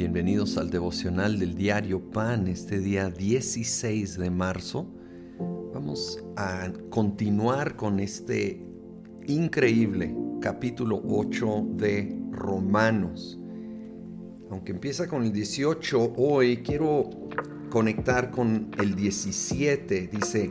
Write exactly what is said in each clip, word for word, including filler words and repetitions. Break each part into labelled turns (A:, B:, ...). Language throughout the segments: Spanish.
A: Bienvenidos al devocional del diario Pan, este día dieciséis de marzo. Vamos a continuar con este increíble capítulo ocho de Romanos. Aunque empieza con el dieciocho, hoy quiero conectar con el diecisiete. Dice: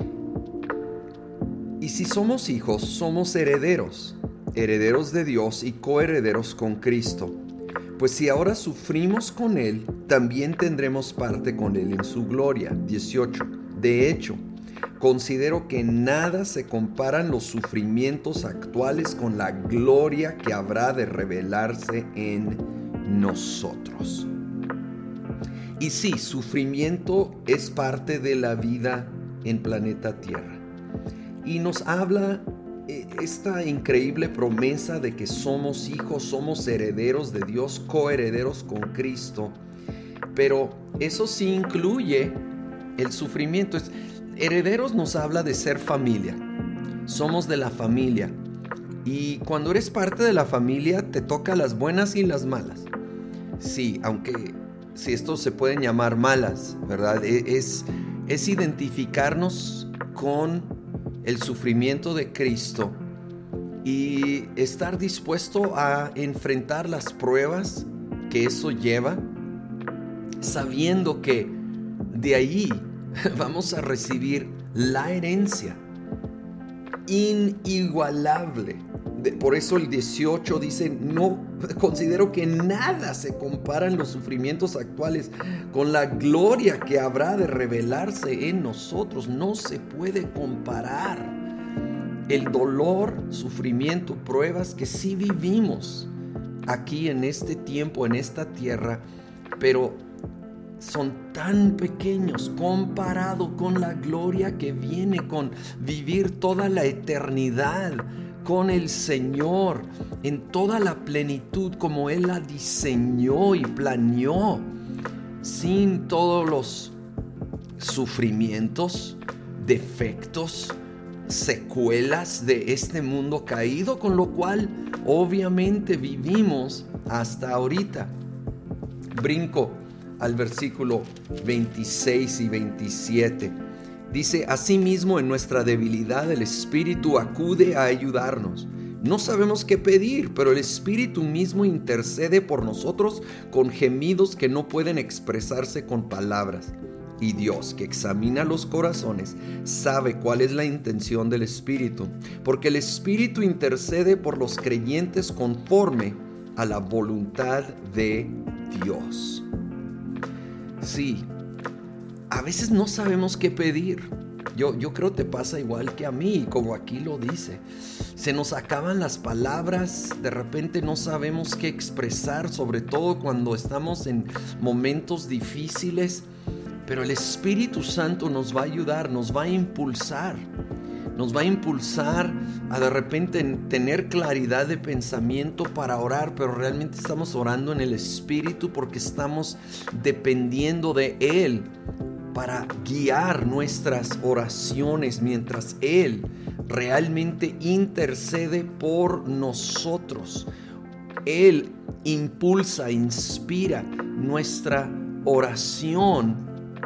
A: y si somos hijos, somos herederos, herederos de Dios y coherederos con Cristo. Pues si ahora sufrimos con Él, también tendremos parte con Él en su gloria. dieciocho. De hecho, considero que nada se comparan los sufrimientos actuales con la gloria que habrá de revelarse en nosotros. Y sí, sufrimiento es parte de la vida en planeta Tierra. Y nos habla esta increíble promesa de que somos hijos, somos herederos de Dios, coherederos con Cristo. Pero eso sí incluye el sufrimiento. Herederos nos habla de ser familia. Somos de la familia. Y cuando eres parte de la familia, te toca las buenas y las malas. Sí, aunque si estos se pueden llamar malas, ¿verdad? Es, es identificarnos con el sufrimiento de Cristo y estar dispuesto a enfrentar las pruebas que eso lleva, sabiendo que de ahí vamos a recibir la herencia inigualable. Por eso el dieciocho dice: no, considero que nada se comparan los sufrimientos actuales con la gloria que habrá de revelarse en nosotros. No se puede comparar el dolor, sufrimiento, pruebas que sí vivimos aquí en este tiempo, en esta tierra, pero son tan pequeños comparado con la gloria que viene con vivir toda la eternidad con el Señor en toda la plenitud como Él la diseñó y planeó, sin todos los sufrimientos, defectos, secuelas de este mundo caído, con lo cual obviamente vivimos hasta ahorita. Brinco al versículo veintiséis y veintisiete. Dice: asimismo, en nuestra debilidad el Espíritu acude a ayudarnos. No sabemos qué pedir, pero el Espíritu mismo intercede por nosotros con gemidos que no pueden expresarse con palabras. Y Dios, que examina los corazones, sabe cuál es la intención del Espíritu, porque el Espíritu intercede por los creyentes conforme a la voluntad de Dios. Sí, a veces no sabemos qué pedir. Yo, yo creo que te pasa igual que a mí, como aquí lo dice. Se nos acaban las palabras, de repente no sabemos qué expresar, sobre todo cuando estamos en momentos difíciles. Pero el Espíritu Santo nos va a ayudar, nos va a impulsar. Nos va a impulsar a de repente tener claridad de pensamiento para orar, pero realmente estamos orando en el Espíritu porque estamos dependiendo de Él para guiar nuestras oraciones mientras Él realmente intercede por nosotros. Él impulsa, inspira nuestra oración.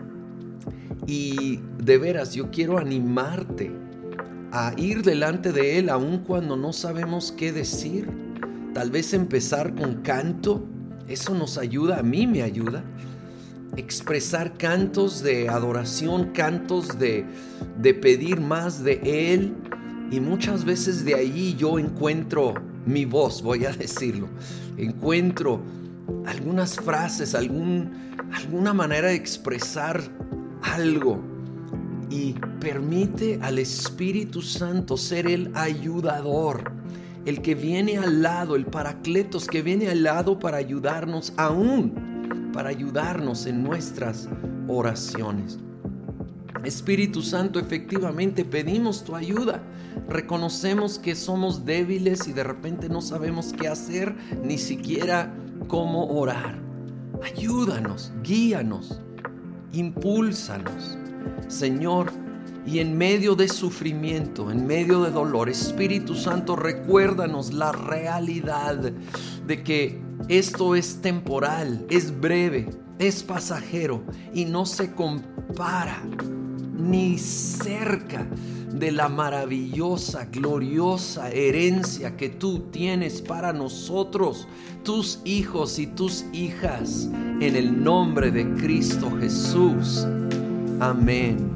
A: Y de veras, yo quiero animarte a ir delante de Él aun cuando no sabemos qué decir. Tal vez empezar con canto, eso nos ayuda, a mí me ayuda. Expresar cantos de adoración, cantos de, de pedir más de Él. Y muchas veces de ahí yo encuentro mi voz, voy a decirlo. Encuentro algunas frases, algún, alguna manera de expresar algo. Y permite al Espíritu Santo ser el ayudador, el que viene al lado, el paracletos que viene al lado para ayudarnos aún, para ayudarnos en nuestras oraciones. Espíritu Santo, efectivamente pedimos tu ayuda. Reconocemos que somos débiles y de repente no sabemos qué hacer, ni siquiera cómo orar. Ayúdanos, guíanos, impúlsanos. Señor, Y en medio de sufrimiento, en medio de dolor, Espíritu Santo, recuérdanos la realidad de que esto es temporal, es breve, es pasajero y no se compara ni cerca de la maravillosa, gloriosa herencia que tú tienes para nosotros, tus hijos y tus hijas, en el nombre de Cristo Jesús. Amén.